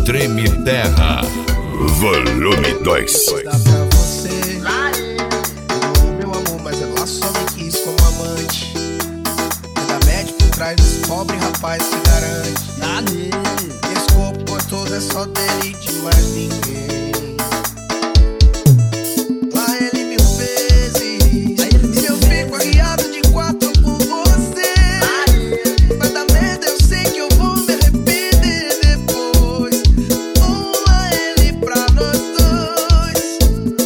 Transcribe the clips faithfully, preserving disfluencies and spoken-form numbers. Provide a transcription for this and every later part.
Treme Terra, volume dois. Dá pra você, meu amor, mas ela só me quis como amante. Ainda mete por trás desse pobre rapaz que garante. Esse corpo gostoso é só dele e de mais ninguém. Lá ele mil vezes, se eu fico arriado de quatro por você, vai dar merda, eu sei que eu vou me arrepender depois. Pula ele pra nós dois.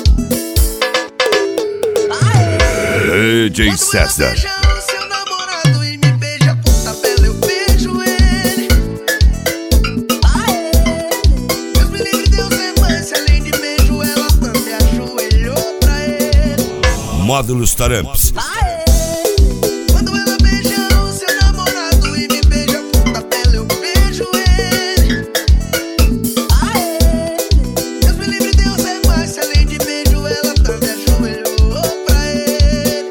D J César. Módulos Taramps. Quando ela beija o seu namorado e me beija por tabela, eu beijo ele. Deus me livre, Deus é mais. Se além de beijo, ela também ajoelhou pra ele.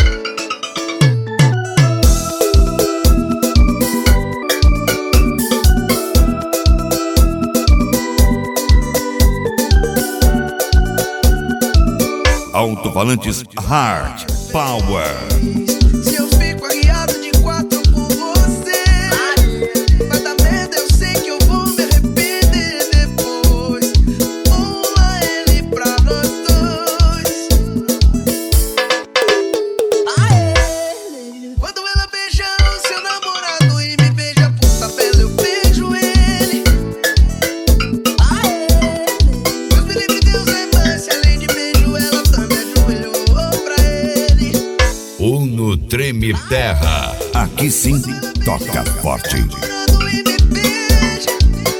Alto-falantes Hard Power. Se eu fico arriado de quatro por você, vai dar merda, eu sei que eu vou me arrepender depois. Pula ele pra nós dois. Quando ela beija o seu namorado e me beija por tabela, eu beijo ele. Deus me livre, Deus é mais. Se além de beijo, ela também ajoelhou pra ele. Uno Treme Terra. Aqui sim, toca forte. Namorado e me beija.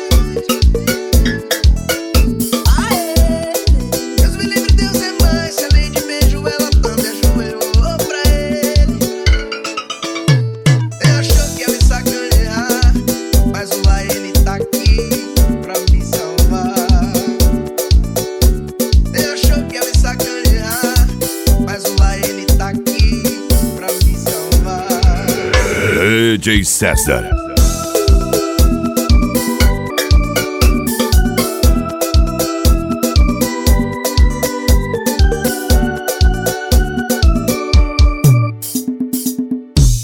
Deus me livre, Deus é mais. Se além de beijo, ela também ajoelhou pra ele. Ele achou que ia me sacanear, mas o lá ele tá aqui pra me salvar. Ele achou que ia me sacanear, mas o lá ele tá aqui pra me salvar. D J César.